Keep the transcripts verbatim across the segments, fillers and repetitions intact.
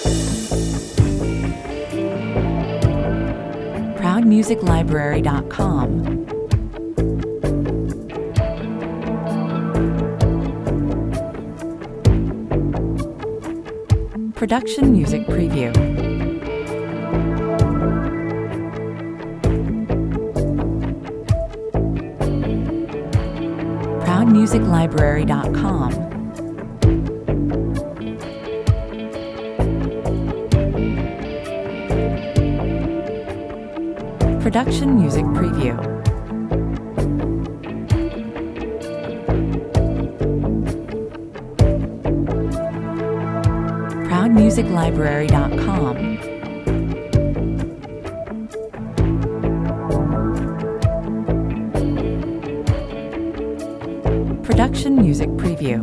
proud music library dot com. Production Music Preview. proud music library dot com. Production Music Preview. proud music library dot com. Production Music Preview.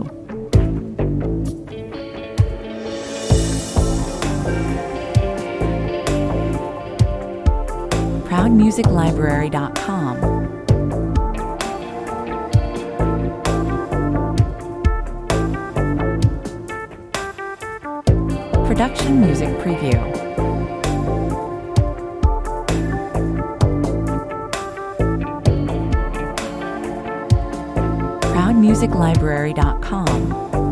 proud music library dot com. Production Music Preview. proud music library dot com.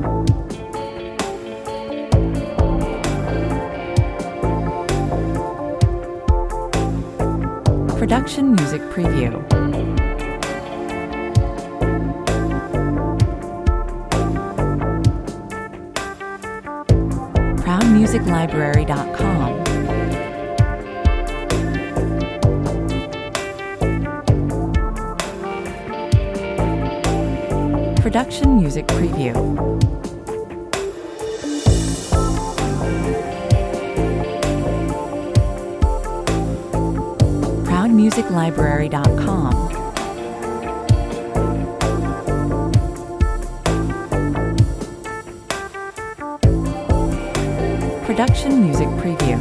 Production Music Preview. proud music library dot com. Production Music Preview. proud music library dot com. Production Music Preview.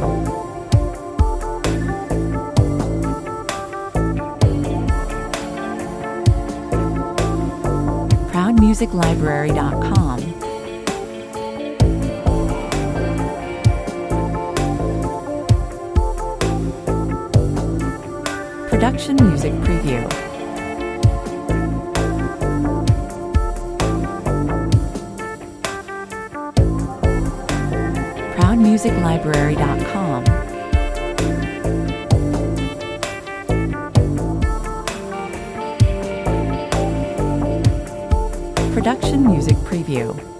proud music library dot com. Production Music Preview. proud music library dot com. Production Music Preview.